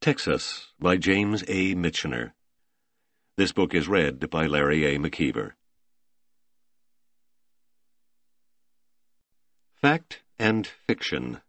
Texas by James A. Michener. This book is read by Larry A. McKeever. Fact and Fiction.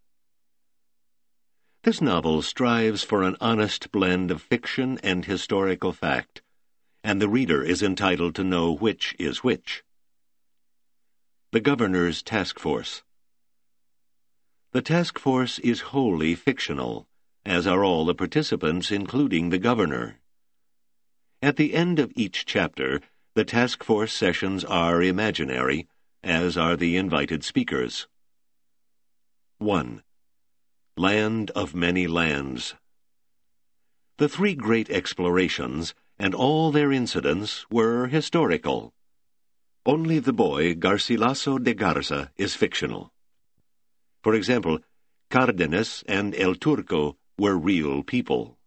This novel strives for an honest blend of fiction and historical fact, and the reader is entitled to know which is which. The Governor's Task Force. The task force is wholly fictional, as are all the participants, including the governor. At the end of each chapter, the task force sessions are imaginary, as are the invited speakers. 1. Land of Many Lands. The three great explorations, and all their incidents, were historical. Only the boy Garcilaso de Garza is fictional. For example, Cardenas and El Turco were real people.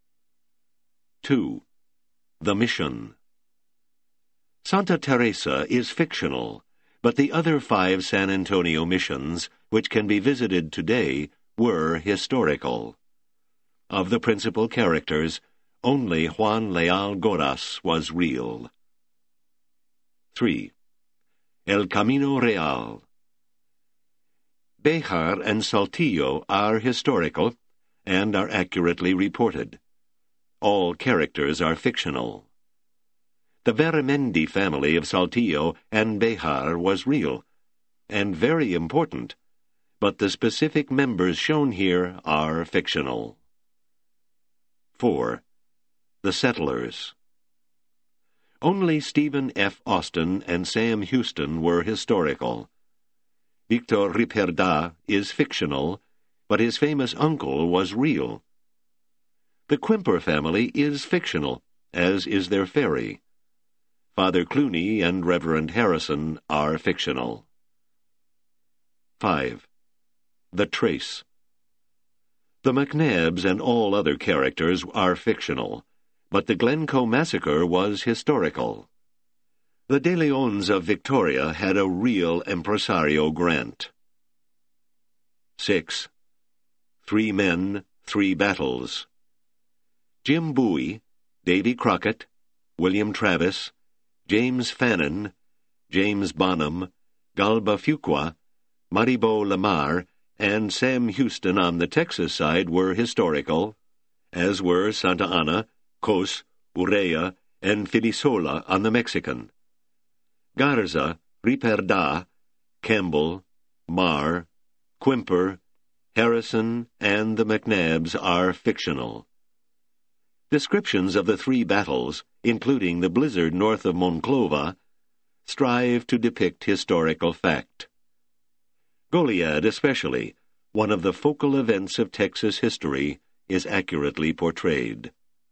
2. The Mission. Santa Teresa is fictional, but the other 5 San Antonio missions, which can be visited today, were historical. Of the principal characters, only Juan Leal Goras was real. 3. El Camino Real. Béjar and Saltillo are historical and are accurately reported. All characters are fictional. The Veramendi family of Saltillo and Béjar was real, and very important, but the specific members shown here are fictional. 4. The Settlers. Only Stephen F. Austin and Sam Houston were historical. Victor Ripperda is fictional, but his famous uncle was real. The Quimper family is fictional, as is their ferry. Father Clooney and Reverend Harrison are fictional. 5. The Trace. The McNabbs and all other characters are fictional, but the Glencoe Massacre was historical. The De Leons of Victoria had a real impresario grant. 6. 3 Men, 3 Battles. Jim Bowie, Davy Crockett, William Travis, James Fannin, James Bonham, Galba Fuqua, Maribor Lamar, and Sam Houston on the Texas side were historical, as were Santa Anna, Cos, Urrea, and Filisola on the Mexican. Garza, Ripperda, Campbell, Marr, Quimper, Harrison, and the McNabbs are fictional. Descriptions of the 3 battles, including the blizzard north of Monclova, strive to depict historical fact. Goliad especially, one of the focal events of Texas history, is accurately portrayed.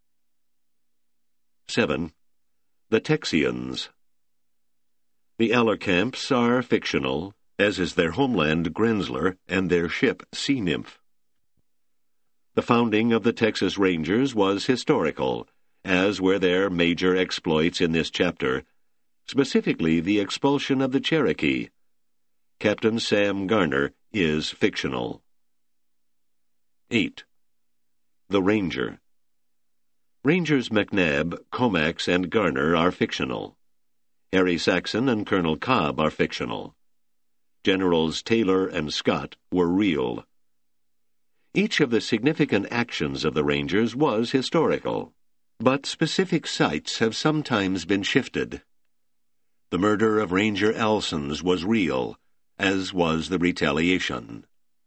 7. The Texians. The Allercamps are fictional, as is their homeland Grenzler and their ship Sea Nymph. The founding of the Texas Rangers was historical, as were their major exploits in this chapter, specifically the expulsion of the Cherokee. Captain Sam Garner is fictional. 8. The Ranger. Rangers McNabb, Comax, and Garner are fictional. Harry Saxon and Colonel Cobb are fictional. Generals Taylor and Scott were real. Each of the significant actions of the Rangers was historical, but specific sites have sometimes been shifted. The murder of Ranger Alsons was real, as was the retaliation.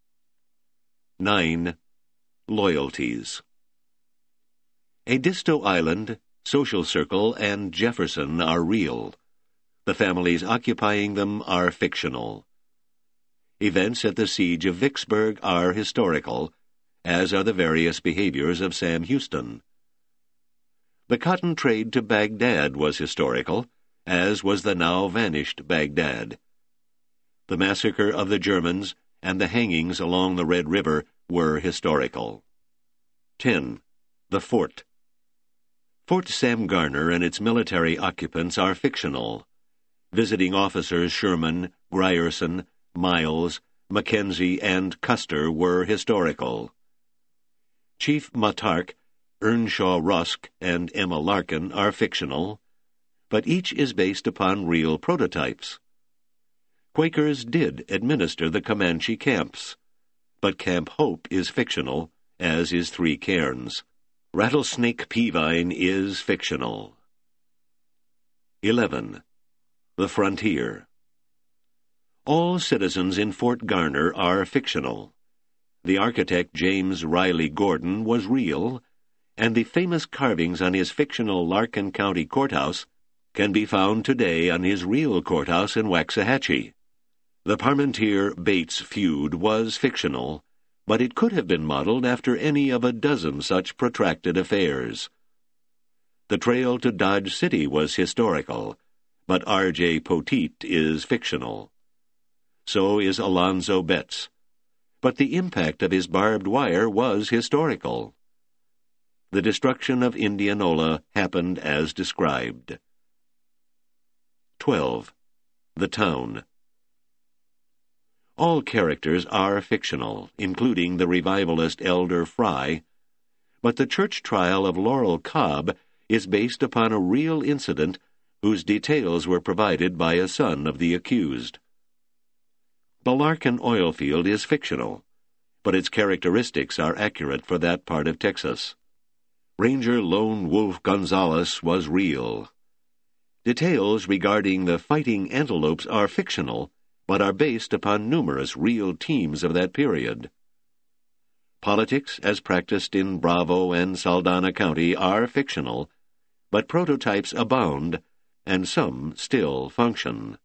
9. Loyalties. Edisto Island, Social Circle, and Jefferson are real. The families occupying them are fictional. Events at the siege of Vicksburg are historical, as are the various behaviors of Sam Houston. The cotton trade to Baghdad was historical, as was the now vanished Baghdad. The massacre of the Germans and the hangings along the Red River were historical. 10. The Fort. Fort Sam Garner and its military occupants are fictional. Visiting officers Sherman, Grierson, Miles, Mackenzie, and Custer were historical. Chief Matark, Earnshaw Rusk and Emma Larkin are fictional, but each is based upon real prototypes. Quakers did administer the Comanche camps, but Camp Hope is fictional, as is Three Cairns. Rattlesnake Peavine is fictional. 11. The Frontier. All citizens in Fort Garner are fictional. The architect James Riley Gordon was real, and the famous carvings on his fictional Larkin County courthouse can be found today on his real courthouse in Waxahachie. The Parmentier-Bates feud was fictional, but it could have been modeled after any of a dozen such protracted affairs. The trail to Dodge City was historical, but R.J. Poteet is fictional. So is Alonzo Betts, but the impact of his barbed wire was historical. The destruction of Indianola happened as described. 12. The Town. All characters are fictional, including the revivalist Elder Fry, but the church trial of Laurel Cobb is based upon a real incident whose details were provided by a son of the accused. The Larkin oil field is fictional, but its characteristics are accurate for that part of Texas. Ranger Lone Wolf Gonzalez was real. Details regarding the Fighting Antelopes are fictional, but are based upon numerous real teams of that period. Politics, as practiced in Bravo and Saldanha County, are fictional, but prototypes abound, and some still function.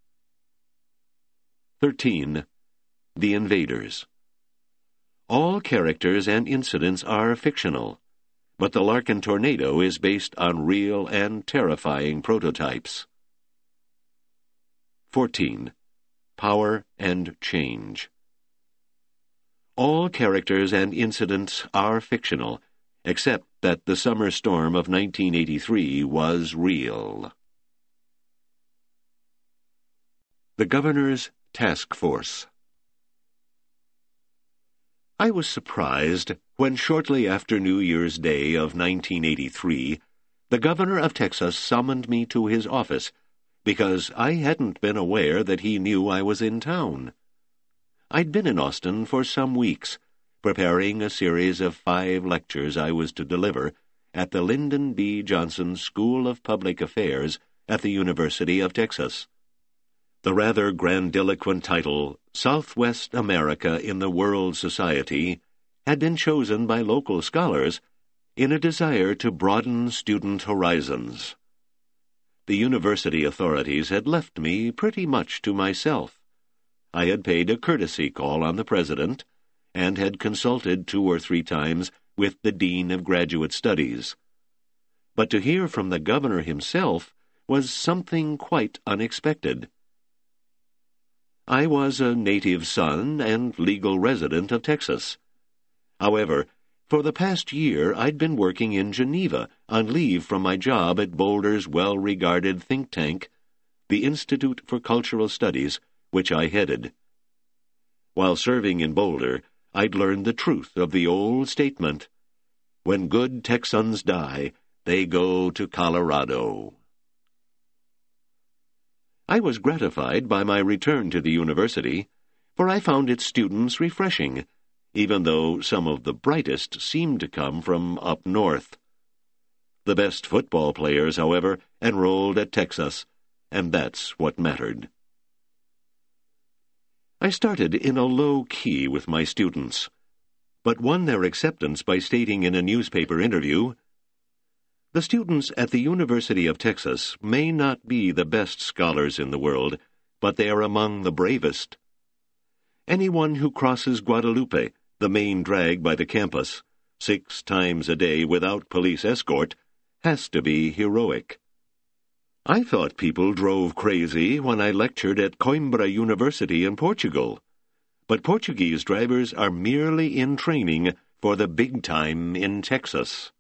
13. The Invaders. All characters and incidents are fictional, but the Larkin tornado is based on real and terrifying prototypes. 14. Power and Change. All characters and incidents are fictional, except that the summer storm of 1983 was real. The Governor's Task Force. I was surprised when shortly after New Year's Day of 1983, the Governor of Texas summoned me to his office because I hadn't been aware that he knew I was in town. I'd been in Austin for some weeks, preparing a series of 5 lectures I was to deliver at the Lyndon B. Johnson School of Public Affairs at the University of Texas. The rather grandiloquent title, Southwest America in the World Society, had been chosen by local scholars in a desire to broaden student horizons. The university authorities had left me pretty much to myself. I had paid a courtesy call on the president and had consulted 2 or 3 times with the dean of graduate studies. But to hear from the governor himself was something quite unexpected. I was a native son and legal resident of Texas. However, for the past year I'd been working in Geneva on leave from my job at Boulder's well-regarded think tank, the Institute for Cultural Studies, which I headed. While serving in Boulder, I'd learned the truth of the old statement, "When good Texans die, they go to Colorado." I was gratified by my return to the university, for I found its students refreshing, even though some of the brightest seemed to come from up north. The best football players, however, enrolled at Texas, and that's what mattered. I started in a low key with my students, but won their acceptance by stating in a newspaper interview, "The students at the University of Texas may not be the best scholars in the world, but they are among the bravest. Anyone who crosses Guadalupe, the main drag by the campus, 6 times a day without police escort, has to be heroic." I thought people drove crazy when I lectured at Coimbra University in Portugal, but Portuguese drivers are merely in training for the big time in Texas.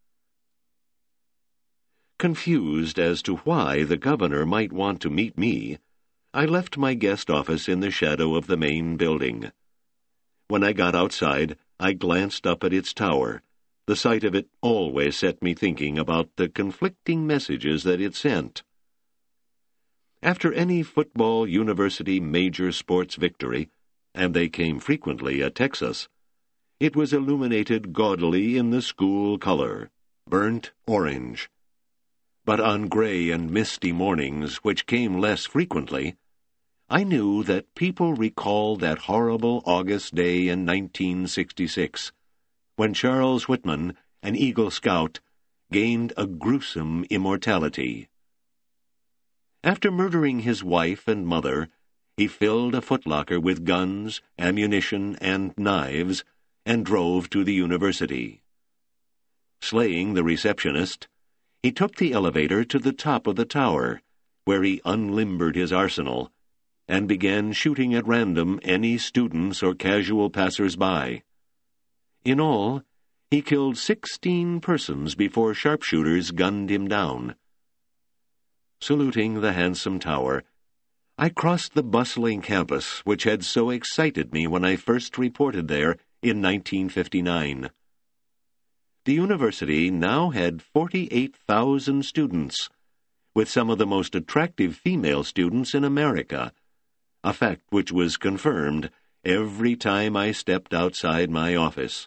Confused as to why the governor might want to meet me, I left my guest office in the shadow of the main building. When I got outside, I glanced up at its tower, The sight of it always set me thinking about the conflicting messages that it sent. After any football university major sports victory, and they came frequently at Texas, it was illuminated gaudily in the school color, burnt orange. But on gray and misty mornings, which came less frequently, I knew that people recalled that horrible August day in 1966, when Charles Whitman, an Eagle Scout, gained a gruesome immortality. After murdering his wife and mother, he filled a footlocker with guns, ammunition, and knives, and drove to the university. Slaying the receptionist, he took the elevator to the top of the tower, where he unlimbered his arsenal, and began shooting at random any students or casual passers-by. In all, he killed 16 persons before sharpshooters gunned him down. Saluting the handsome tower, I crossed the bustling campus which had so excited me when I first reported there in 1959. The university now had 48,000 students, with some of the most attractive female students in America, a fact which was confirmed every time I stepped outside my office.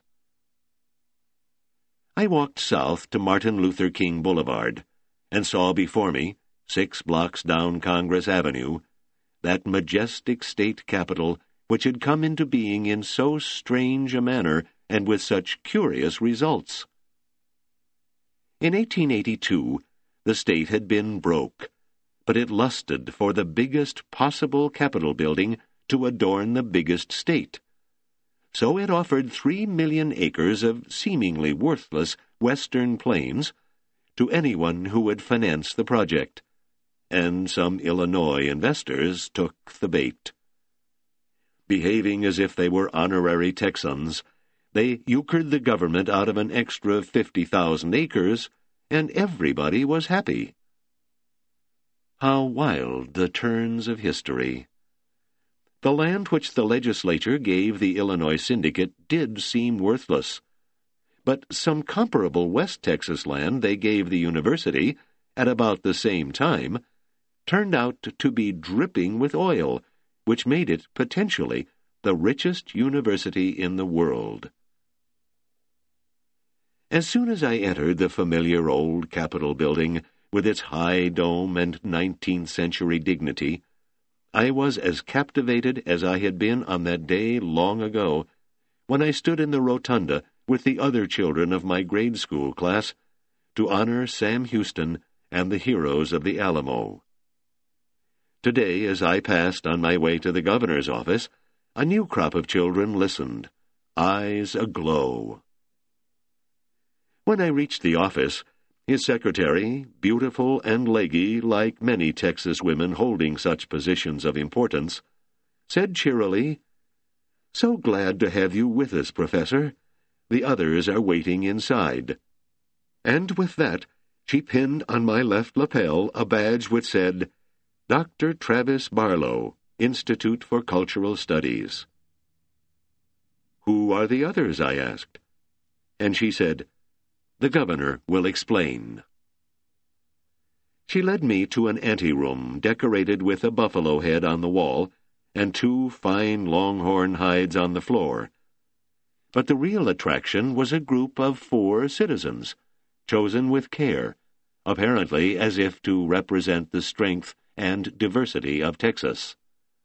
I walked south to Martin Luther King Boulevard and saw before me, 6 blocks down Congress Avenue, that majestic state capitol which had come into being in so strange a manner and with such curious results. In 1882, the state had been broke, but it lusted for the biggest possible Capitol building to adorn the biggest state. So it offered 3 million acres of seemingly worthless western plains to anyone who would finance the project, and some Illinois investors took the bait. Behaving as if they were honorary Texans, they euchred the government out of an extra 50,000 acres, and everybody was happy. How wild the turns of history! The land which the legislature gave the Illinois syndicate did seem worthless, but some comparable West Texas land they gave the university, at about the same time, turned out to be dripping with oil, which made it, potentially, the richest university in the world. As soon as I entered the familiar old Capitol building, with its high dome and 19th-century dignity, I was as captivated as I had been on that day long ago, when I stood in the rotunda with the other children of my grade school class to honor Sam Houston and the heroes of the Alamo. Today, as I passed on my way to the governor's office, a new crop of children listened, eyes aglow. When I reached the office, his secretary, beautiful and leggy like many Texas women holding such positions of importance, said cheerily, "So glad to have you with us, Professor. The others are waiting inside." And with that, she pinned on my left lapel a badge which said, Dr. Travis Barlow, Institute for Cultural Studies. "Who are the others?" I asked. And she said, "The governor will explain." She led me to an anteroom decorated with a buffalo head on the wall and 2 fine longhorn hides on the floor. But the real attraction was a group of 4 citizens, chosen with care, apparently as if to represent the strength and diversity of Texas.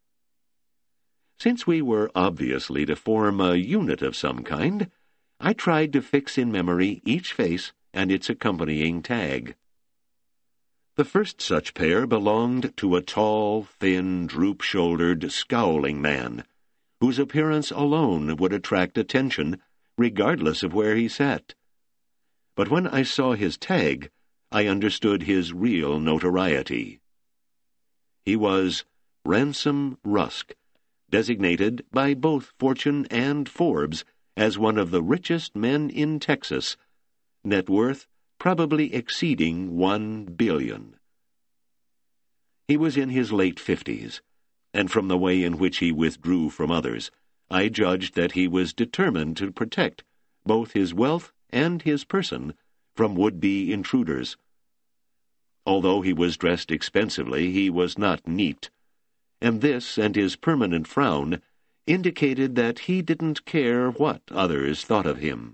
Since we were obviously to form a unit of some kind, I tried to fix in memory each face and its accompanying tag. The first such pair belonged to a tall, thin, droop-shouldered, scowling man, whose appearance alone would attract attention, regardless of where he sat. But when I saw his tag, I understood his real notoriety. He was Ransom Rusk, designated by both Fortune and Forbes as one of the richest men in Texas, net worth probably exceeding $1 billion. He was in his late 50s, and from the way in which he withdrew from others, I judged that he was determined to protect both his wealth and his person from would-be intruders. Although he was dressed expensively, he was not neat, and this and his permanent frown indicated that he didn't care what others thought of him.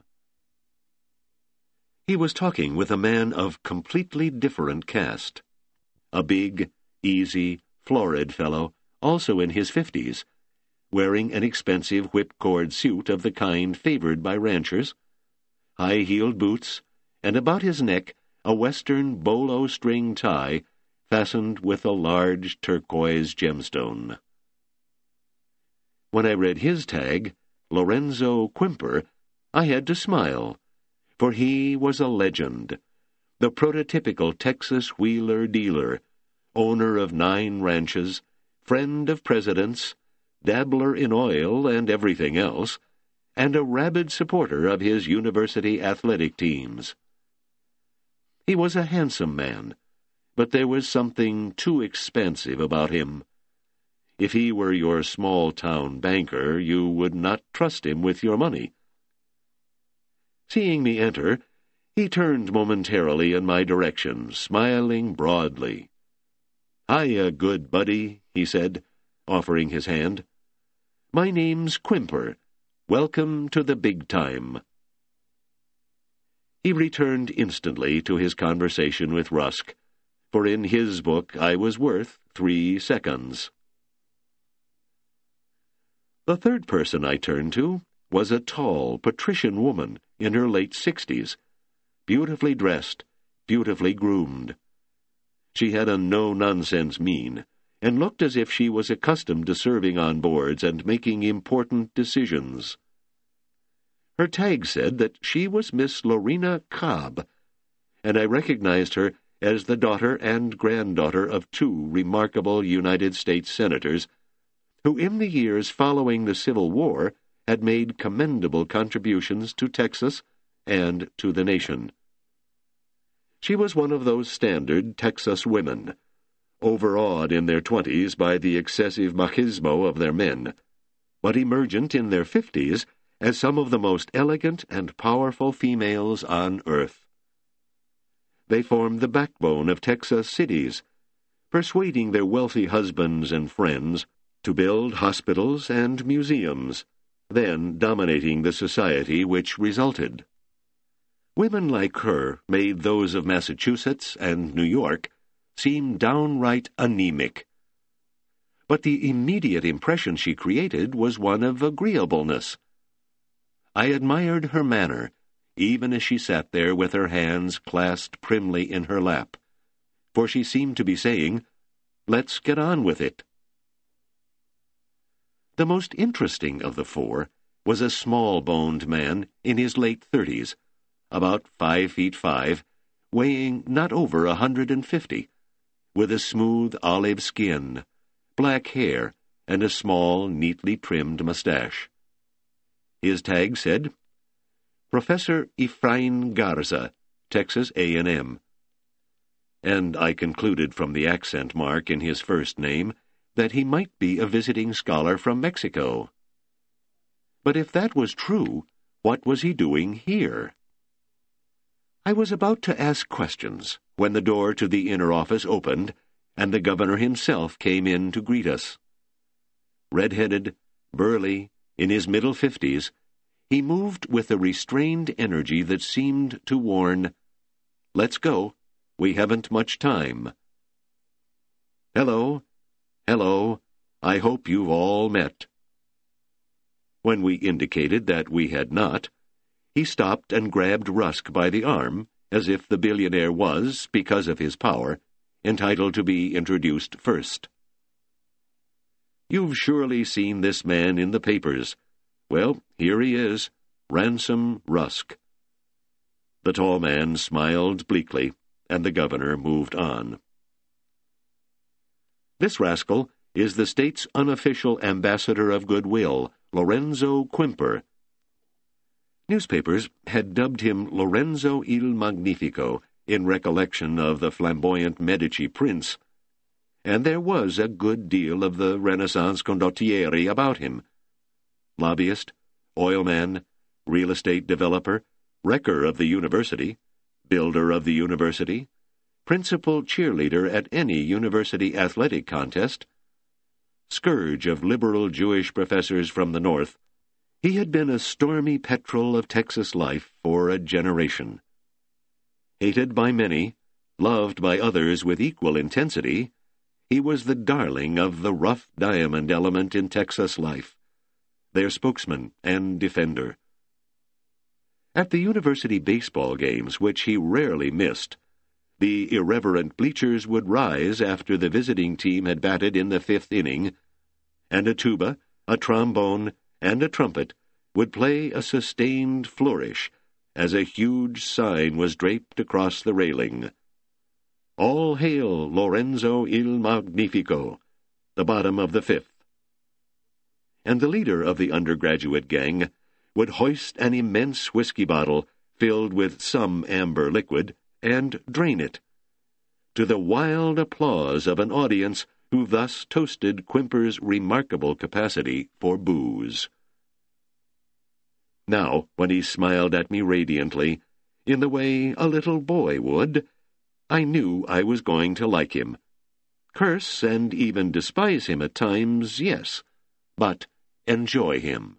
He was talking with a man of completely different cast. A big, easy, florid fellow, also in his 50s, wearing an expensive whipcord suit of the kind favored by ranchers, high-heeled boots, and about his neck a western bolo string tie fastened with a large turquoise gemstone. When I read his tag, Lorenzo Quimper, I had to smile, for he was a legend, the prototypical Texas wheeler-dealer, owner of 9 ranches, friend of presidents, dabbler in oil and everything else, and a rabid supporter of his university athletic teams. He was a handsome man, but there was something too expansive about him. If he were your small-town banker, you would not trust him with your money. Seeing me enter, he turned momentarily in my direction, smiling broadly. "Hiya, good buddy," he said, offering his hand. "My name's Quimper. Welcome to the big time." He returned instantly to his conversation with Rusk, for in his book I was worth 3 seconds. The third person I turned to was a tall, patrician woman in her late 60s, beautifully dressed, beautifully groomed. She had a no-nonsense mien, and looked as if she was accustomed to serving on boards and making important decisions. Her tag said that she was Miss Lorena Cobb, and I recognized her as the daughter and granddaughter of 2 remarkable United States senators who in the years following the Civil War had made commendable contributions to Texas and to the nation. She was one of those standard Texas women, overawed in their 20s by the excessive machismo of their men, but emergent in their 50s as some of the most elegant and powerful females on earth. They formed the backbone of Texas cities, persuading their wealthy husbands and friends to build hospitals and museums, then dominating the society which resulted. Women like her made those of Massachusetts and New York seem downright anemic. But the immediate impression she created was one of agreeableness. I admired her manner, even as she sat there with her hands clasped primly in her lap, for she seemed to be saying, "Let's get on with it." The most interesting of the 4 was a small-boned man in his late 30s, about 5'5", weighing not over 150, with a smooth olive skin, black hair, and a small, neatly trimmed mustache. His tag said, "Professor Efrain Garza, Texas A&M." And I concluded from the accent mark in his first name that he might be a visiting scholar from Mexico. But if that was true, what was he doing here? I was about to ask questions when the door to the inner office opened, and the governor himself came in to greet us. Red-headed, burly, in his middle 50s, he moved with a restrained energy that seemed to warn, "Let's go. We haven't much time." "Hello. Hello. I hope you've all met." When we indicated that we had not, he stopped and grabbed Rusk by the arm, as if the billionaire was, because of his power, entitled to be introduced first. "You've surely seen this man in the papers. Well, here he is, Ransom Rusk." The tall man smiled bleakly, and the governor moved on. "This rascal is the state's unofficial ambassador of goodwill, Lorenzo Quimper." Newspapers had dubbed him Lorenzo il Magnifico in recollection of the flamboyant Medici prince, and there was a good deal of the Renaissance condottieri about him. Lobbyist, oilman, real estate developer, wrecker of the university, builder of the university, principal cheerleader at any university athletic contest, scourge of liberal Jewish professors from the North, he had been a stormy petrel of Texas life for a generation. Hated by many, loved by others with equal intensity, he was the darling of the rough diamond element in Texas life, their spokesman and defender. At the university baseball games, which he rarely missed, the irreverent bleachers would rise after the visiting team had batted in the 5th inning, and a tuba, a trombone, and a trumpet would play a sustained flourish as a huge sign was draped across the railing. All hail Lorenzo il Magnifico, the bottom of the 5th. And the leader of the undergraduate gang would hoist an immense whiskey bottle filled with some amber liquid and drain it, to the wild applause of an audience who thus toasted Quimper's remarkable capacity for booze. Now, when he smiled at me radiantly, in the way a little boy would, I knew I was going to like him. Curse and even despise him at times, yes, but enjoy him.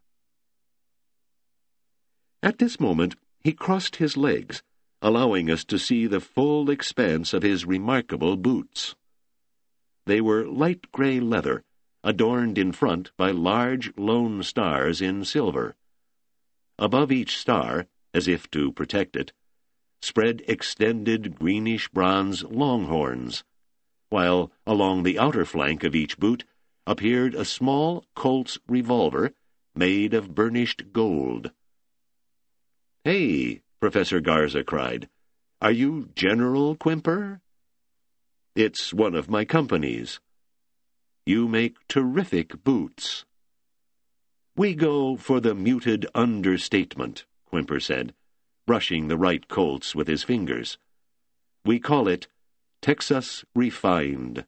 At this moment, he crossed his legs, allowing us to see the full expanse of his remarkable boots. They were light gray leather, adorned in front by large lone stars in silver. Above each star, as if to protect it, spread extended greenish-bronze longhorns, while along the outer flank of each boot appeared a small Colt's revolver made of burnished gold. "Hey," Professor Garza cried, "are you General Quimper?" "It's one of my companies." "You make terrific boots." "We go for the muted understatement," Quimper said, brushing the right Colts with his fingers. "We call it Texas Refined."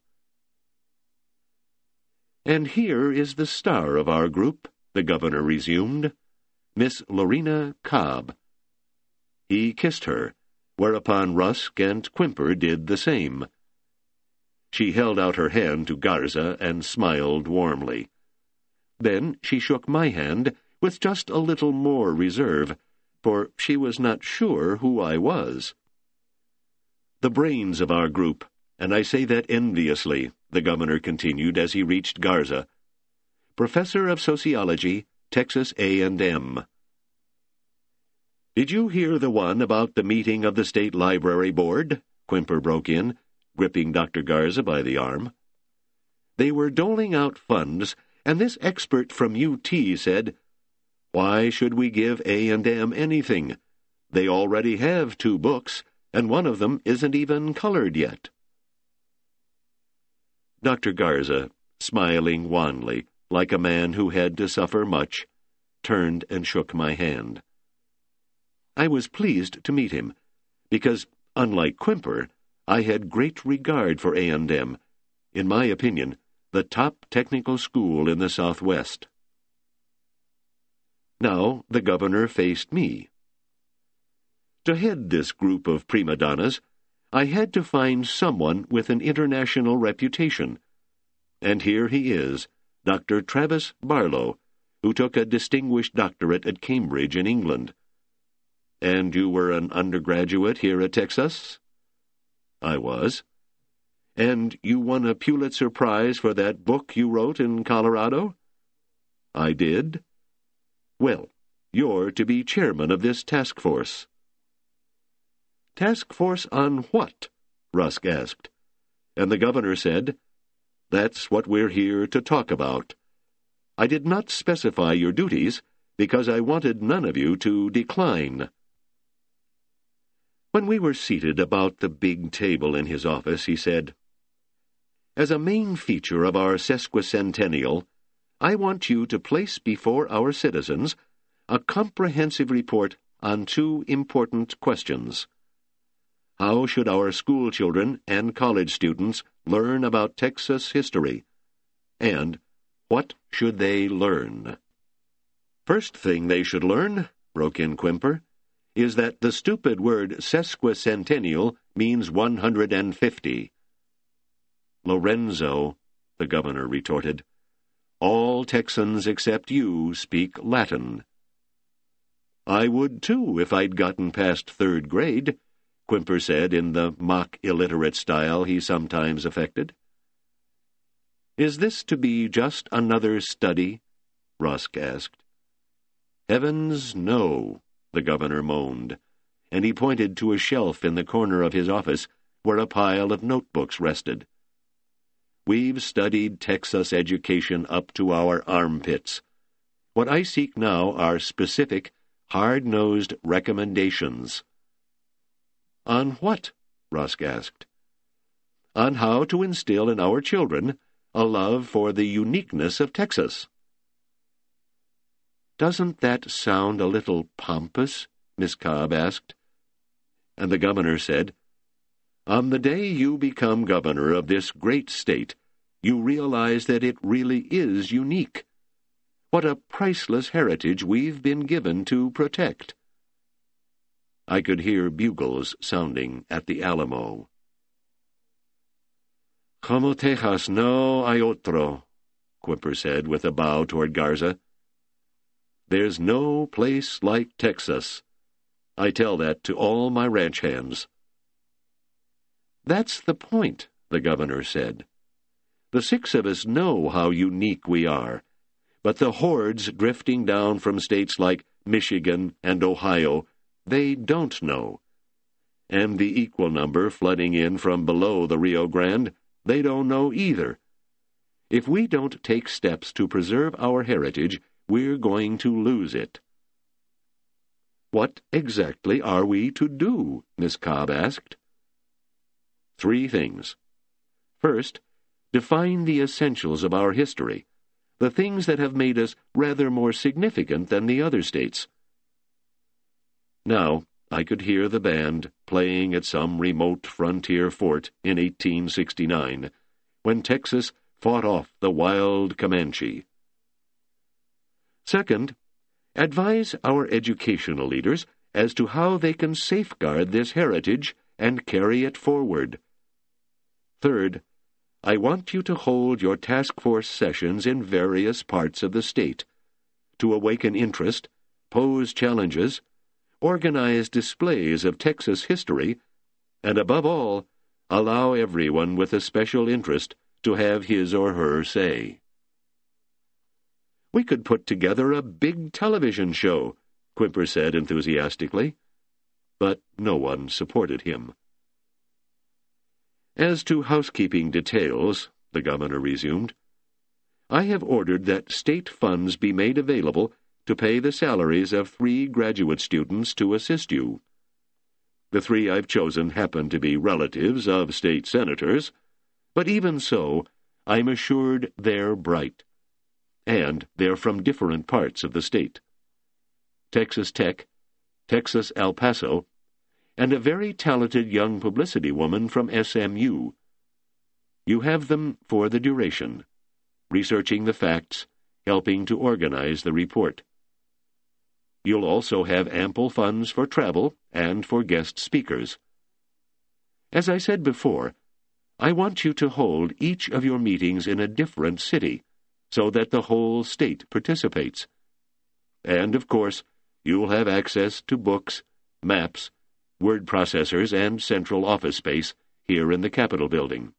"And here is the star of our group," the governor resumed, "Miss Lorena Cobb." He kissed her, whereupon Rusk and Quimper did the same. She held out her hand to Garza and smiled warmly. Then she shook my hand with just a little more reserve, for she was not sure who I was. "The brains of our group, and I say that enviously," the governor continued as he reached Garza. "Professor of Sociology, Texas A&M. "Did you hear the one about the meeting of the State Library Board?" Quimper broke in, gripping Dr. Garza by the arm. "They were doling out funds, and this expert from UT said, 'Why should we give A&M anything? They already have 2 books, and one of them isn't even colored yet.'" Dr. Garza, smiling wanly, like a man who had to suffer much, turned and shook my hand. I was pleased to meet him, because, unlike Quimper, I had great regard for A&M, in my opinion, the top technical school in the Southwest. Now the governor faced me. To head this group of prima donnas, I had to find someone with an international reputation, and here he is, Dr. Travis Barlow, who took a distinguished doctorate at Cambridge in England. "And you were an undergraduate here at Texas?" "I was." "And you won a Pulitzer Prize for that book you wrote in Colorado?" "I did." "Well, you're to be chairman of this task force." "Task force on what?" Rusk asked. And the governor said, "That's what we're here to talk about. I did not specify your duties because I wanted none of you to decline." When we were seated about the big table in his office, he said, "As a main feature of our sesquicentennial, I want you to place before our citizens a comprehensive report on 2 important questions. How should our school children and college students learn about Texas history? And what should they learn?" "First thing they should learn," broke in Quimper, is that the stupid word sesquicentennial means 150. Lorenzo, the governor retorted, all Texans except you speak Latin. I would, too, if I'd gotten past 3rd grade, Quimper said in the mock-illiterate style he sometimes affected. Is this to be just another study? Rusk asked. Heavens, no, the governor moaned, and he pointed to a shelf in the corner of his office where a pile of notebooks rested. We've studied Texas education up to our armpits. What I seek now are specific, hard-nosed recommendations. On what? Rusk asked. On how to instill in our children a love for the uniqueness of Texas. Doesn't that sound a little pompous? Miss Cobb asked. And the governor said, On the day you become governor of this great state, you realize that it really is unique. What a priceless heritage we've been given to protect. I could hear bugles sounding at the Alamo. Como Tejas no hay otro, Quimper said with a bow toward Garza. There's no place like Texas. I tell that to all my ranch hands. That's the point, the governor said. The 6 of us know how unique we are, but the hordes drifting down from states like Michigan and Ohio, they don't know. And the equal number flooding in from below the Rio Grande, they don't know either. If we don't take steps to preserve our heritage, we're going to lose it. What exactly are we to do? Miss Cobb asked. 3 things. First, define the essentials of our history, the things that have made us rather more significant than the other states. Now, I could hear the band playing at some remote frontier fort in 1869, when Texas fought off the wild Comanche. Second, advise our educational leaders as to how they can safeguard this heritage and carry it forward. Third, I want you to hold your task force sessions in various parts of the state, to awaken interest, pose challenges, organize displays of Texas history, and above all, allow everyone with a special interest to have his or her say. We could put together a big television show, Quimper said enthusiastically, but no one supported him. As to housekeeping details, the governor resumed, I have ordered that state funds be made available to pay the salaries of 3 graduate students to assist you. The 3 I've chosen happen to be relatives of state senators, but even so, I'm assured they're bright. And they're from different parts of the state. Texas Tech, Texas El Paso, and a very talented young publicity woman from SMU. You have them for the duration, researching the facts, helping to organize the report. You'll also have ample funds for travel and for guest speakers. As I said before, I want you to hold each of your meetings in a different city, so that the whole state participates. And, of course, you'll have access to books, maps, word processors, and central office space here in the Capitol building.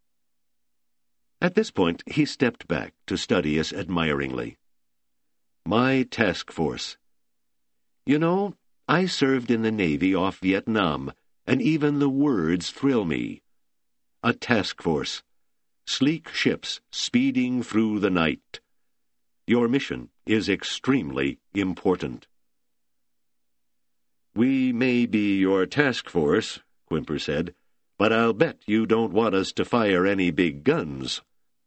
At this point, he stepped back to study us admiringly. My task force. You know, I served in the Navy off Vietnam, and even the words thrill me. A task force. Sleek ships speeding through the night. Your mission is extremely important. We may be your task force, Quimper said, but I'll bet you don't want us to fire any big guns.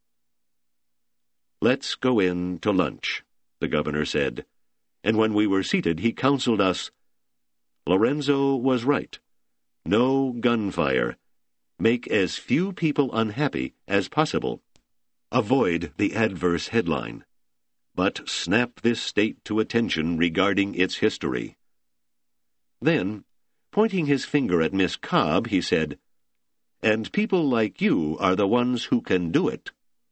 Let's go in to lunch, the governor said, and when we were seated he counseled us, Lorenzo was right. No gunfire. Make as few people unhappy as possible. Avoid the adverse headline, but snap this state to attention regarding its history. Then, pointing his finger at Miss Cobb, he said, "And people like you are the ones who can do it."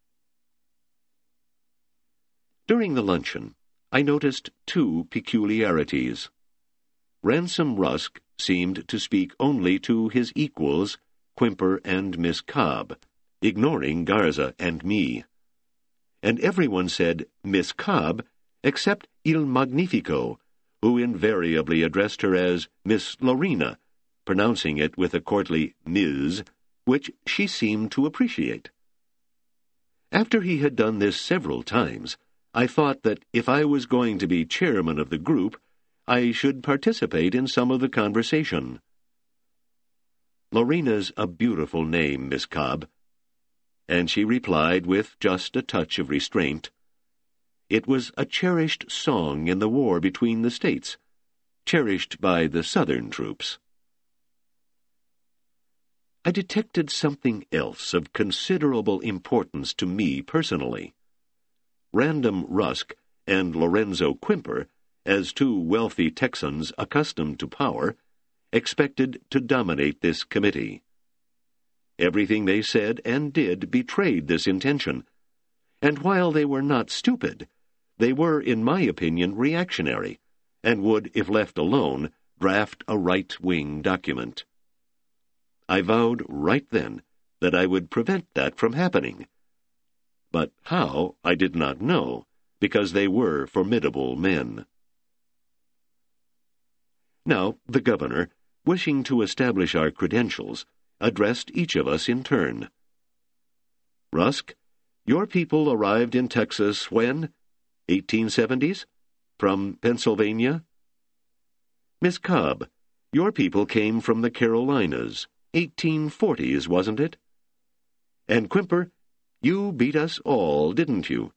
During the luncheon, I noticed two peculiarities. Ransom Rusk seemed to speak only to his equals, Quimper and Miss Cobb, ignoring Garza and me. And everyone said Miss Cobb, except Il Magnifico, who invariably addressed her as Miss Lorena, pronouncing it with a courtly Ms., which she seemed to appreciate. After he had done this several times, I thought that if I was going to be chairman of the group, I should participate in some of the conversation. "Lorena's a beautiful name, Miss Cobb." And she replied with just a touch of restraint, "It was a cherished song in the war between the states, cherished by the Southern troops." I detected something else of considerable importance to me personally. Random Rusk and Lorenzo Quimper, as two wealthy Texans accustomed to power, expected to dominate this committee. Everything they said and did betrayed this intention, and while they were not stupid, they were, in my opinion, reactionary, and would, if left alone, draft a right-wing document. I vowed right then that I would prevent that from happening. But how, I did not know, because they were formidable men. Now, the governor, wishing to establish our credentials, addressed each of us in turn. "Rusk, your people arrived in Texas when? 1870s? From Pennsylvania?" "Miss Cobb, your people came from the Carolinas. 1840s, wasn't it? And Quimper, you beat us all, didn't you?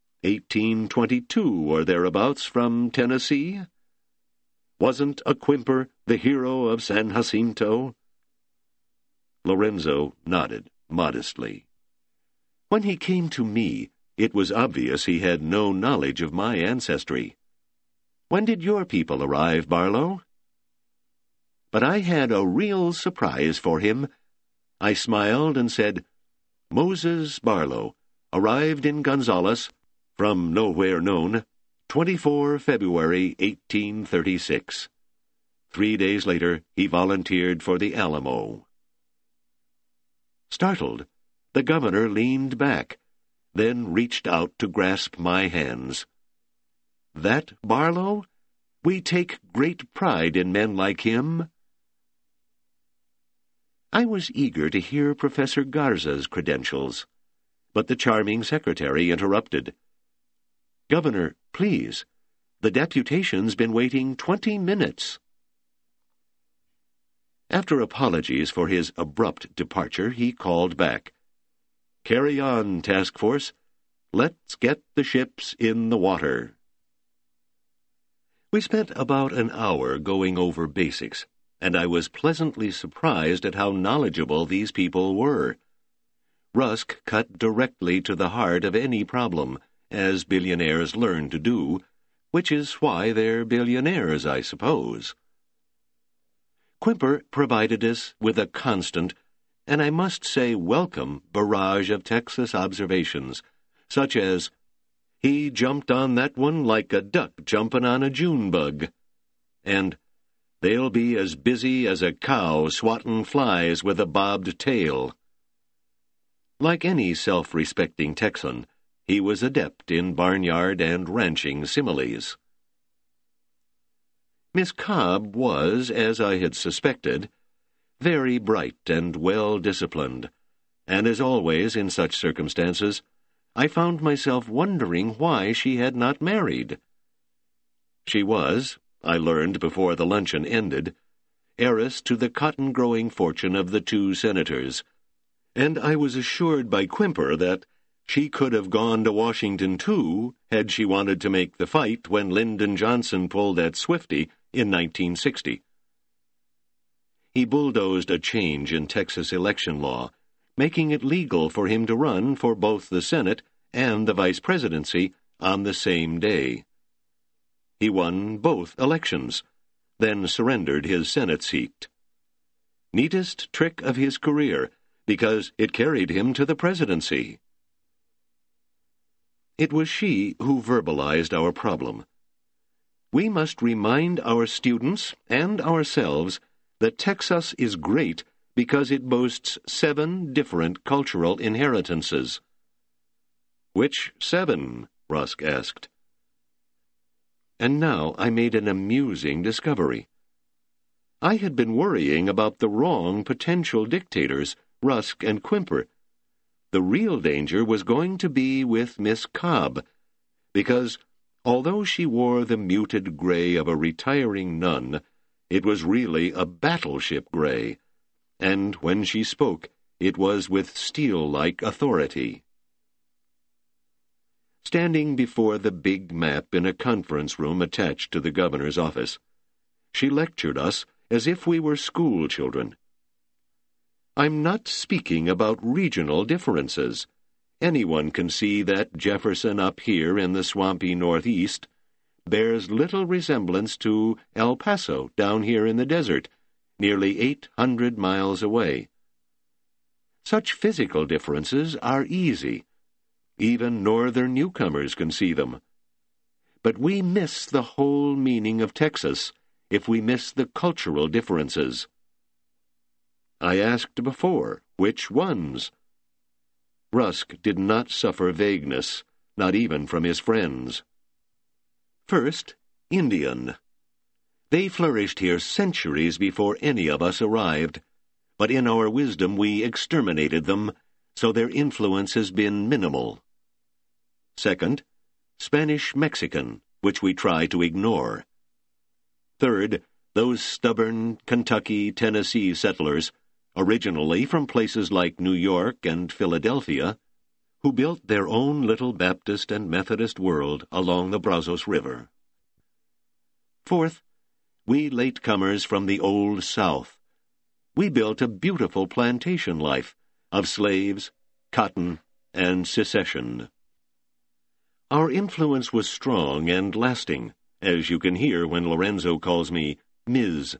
1822 or thereabouts from Tennessee? Wasn't a Quimper the hero of San Jacinto?" Lorenzo nodded modestly. When he came to me, it was obvious he had no knowledge of my ancestry. "When did your people arrive, Barlow?" But I had a real surprise for him. I smiled and said, "Moses Barlow arrived in Gonzales, from nowhere known, 24 February 1836. 3 days later, he volunteered for the Alamo." Startled, the governor leaned back, then reached out to grasp my hands. "That Barlow? We take great pride in men like him." I was eager to hear Professor Garza's credentials, but the charming secretary interrupted. "Governor, please. The deputation's been waiting 20 minutes." After apologies for his abrupt departure, he called back, "Carry on, task force. Let's get the ships in the water." We spent about an hour going over basics, and I was pleasantly surprised at how knowledgeable these people were. Rusk cut directly to the heart of any problem, as billionaires learn to do, which is why they're billionaires, I suppose. Quimper provided us with a constant, and I must say welcome, barrage of Texas observations, such as, "He jumped on that one like a duck jumping on a June bug," and "They'll be as busy as a cow swatting flies with a bobbed tail." Like any self-respecting Texan, he was adept in barnyard and ranching similes. Miss Cobb was, as I had suspected, very bright and well-disciplined, and as always in such circumstances, I found myself wondering why she had not married. She was, I learned before the luncheon ended, heiress to the cotton-growing fortune of the two senators, and I was assured by Quimper that she could have gone to Washington, too, had she wanted to make the fight when Lyndon Johnson pulled at Swifty in 1960. He bulldozed a change in Texas election law, making it legal for him to run for both the Senate and the vice presidency on the same day. He won both elections, then surrendered his Senate seat. Neatest trick of his career, because it carried him to the presidency. It was she who verbalized our problem. We must remind our students and ourselves that Texas is great because it boasts 7 different cultural inheritances. "Which 7?" Rusk asked. And now I made an amusing discovery. I had been worrying about the wrong potential dictators, Rusk and Quimper. The real danger was going to be with Miss Cobb, because although she wore the muted gray of a retiring nun, it was really a battleship gray, and when she spoke, it was with steel-like authority. Standing before the big map in a conference room attached to the governor's office, she lectured us as if we were school children. "I'm not speaking about regional differences. Anyone can see that Jefferson up here in the swampy Northeast bears little resemblance to El Paso down here in the desert, nearly 800 miles away. Such physical differences are easy. Even northern newcomers can see them. But we miss the whole meaning of Texas if we miss the cultural differences." I asked before, which ones? Rusk did not suffer vagueness, not even from his friends. First, Indian. They flourished here centuries before any of us arrived, but in our wisdom we exterminated them, so their influence has been minimal. Second, Spanish-Mexican, which we try to ignore. Third, those stubborn Kentucky, Tennessee settlers, originally from places like New York and Philadelphia, who built their own little Baptist and Methodist world along the Brazos River. Fourth, we latecomers from the Old South. We built a beautiful plantation life of slaves, cotton, and secession. Our influence was strong and lasting, as you can hear when Lorenzo calls me Ms.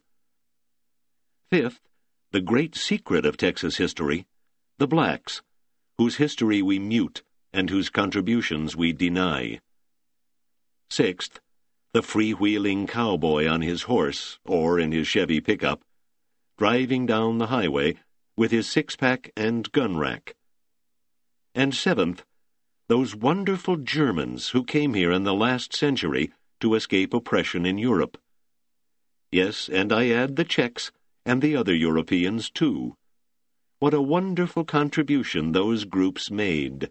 Fifth, the great secret of Texas history, the blacks, whose history we mute and whose contributions we deny. Sixth, the freewheeling cowboy on his horse or in his Chevy pickup, driving down the highway with his six-pack and gun rack. And seventh, those wonderful Germans who came here in the last century to escape oppression in Europe. Yes, and I add the Czechs and the other Europeans, too. What a wonderful contribution those groups made.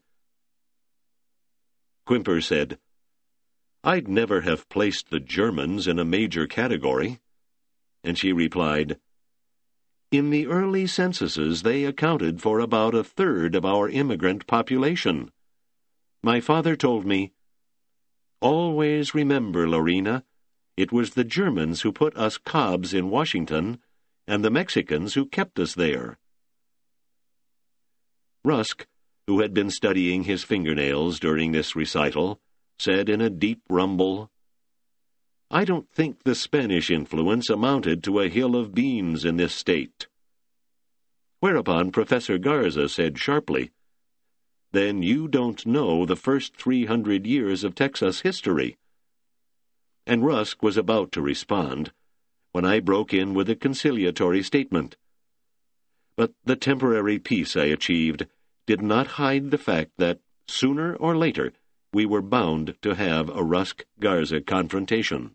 Quimper said, "I'd never have placed the Germans in a major category." And she replied, "In the early censuses they accounted for about 1/3 of our immigrant population. My father told me, 'Always remember, Lorena, it was the Germans who put us Cobbs in Washington and the Mexicans who kept us there.'" Rusk, who had been studying his fingernails during this recital, said in a deep rumble, "I don't think the Spanish influence amounted to a hill of beans in this state." Whereupon Professor Garza said sharply, "Then you don't know the first 300 years of Texas history." And Rusk was about to respond when I broke in with a conciliatory statement. But the temporary peace I achieved did not hide the fact that, sooner or later, we were bound to have a Rusk-Garza confrontation.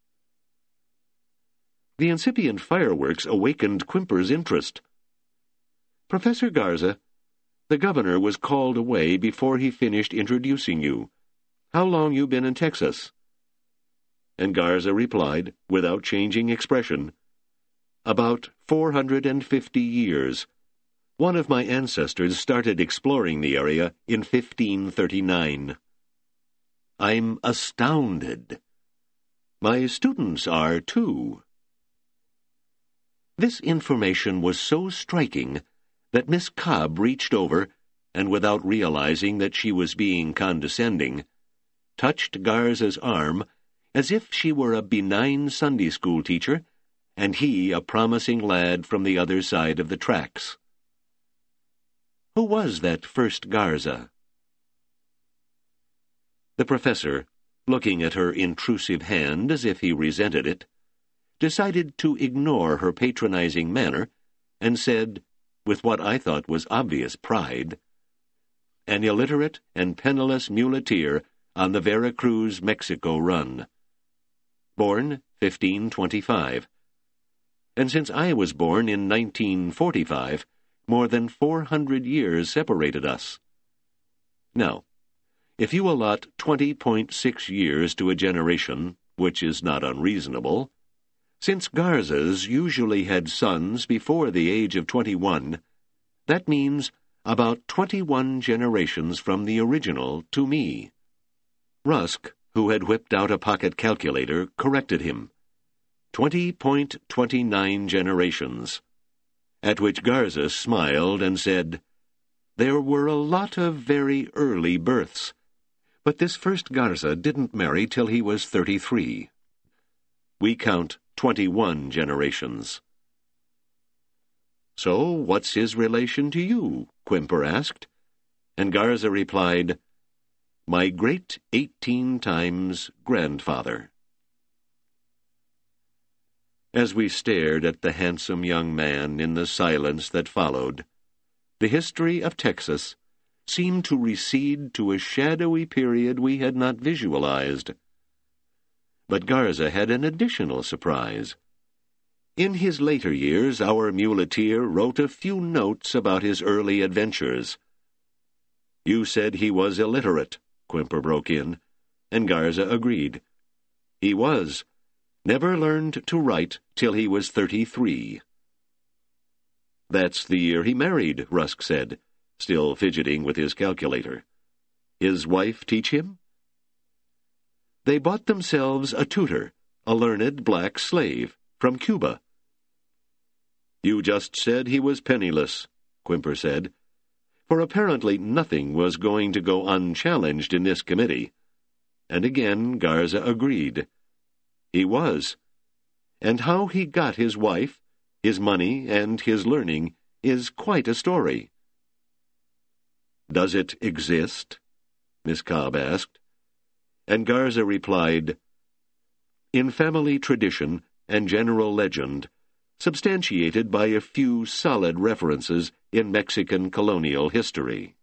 The incipient fireworks awakened Quimper's interest. "Professor Garza, the governor was called away before he finished introducing you. How long you been in Texas?" And Garza replied, without changing expression, "About 450 years. One of my ancestors started exploring the area in 1539. I'm astounded. My students are, too." This information was so striking that Miss Cobb reached over and, without realizing that she was being condescending, touched Garza's arm as if she were a benign Sunday school teacher, and he a promising lad from the other side of the tracks. Who was that first Garza? The professor, looking at her intrusive hand as if he resented it, decided to ignore her patronizing manner and said, with what I thought was obvious pride, "An illiterate and penniless muleteer on the Veracruz, Mexico run. Born 1525. And since I was born in 1945, more than 400 years separated us. Now, if you allot 20.6 years to a generation, which is not unreasonable, since Garzas usually had sons before the age of 21, that means about 21 generations from the original to me." Rusk, who had whipped out a pocket calculator, corrected him. 20.29 generations. At which Garza smiled and said, "There were a lot of very early births, but this first Garza didn't marry till he was 33. We count 21 generations." "So what's his relation to you?" Quimper asked, and Garza replied, "My great 18 times grandfather." As we stared at the handsome young man in the silence that followed, the history of Texas seemed to recede to a shadowy period we had not visualized. But Garza had an additional surprise. In his later years, our muleteer wrote a few notes about his early adventures. "You said he was illiterate," Quimper broke in, and Garza agreed. "He was. Never learned to write till he was 33. "That's the year he married," Rusk said, still fidgeting with his calculator. "His wife teach him?" "They bought themselves a tutor, a learned black slave, from Cuba." "You just said he was penniless," Quimper said, for apparently nothing was going to go unchallenged in this committee. And again Garza agreed. He was. And how he got his wife, his money, and his learning is quite a story. "Does it exist?" Miss Cobb asked. And Garza replied, "In family tradition and general legend, substantiated by a few solid references in Mexican colonial history."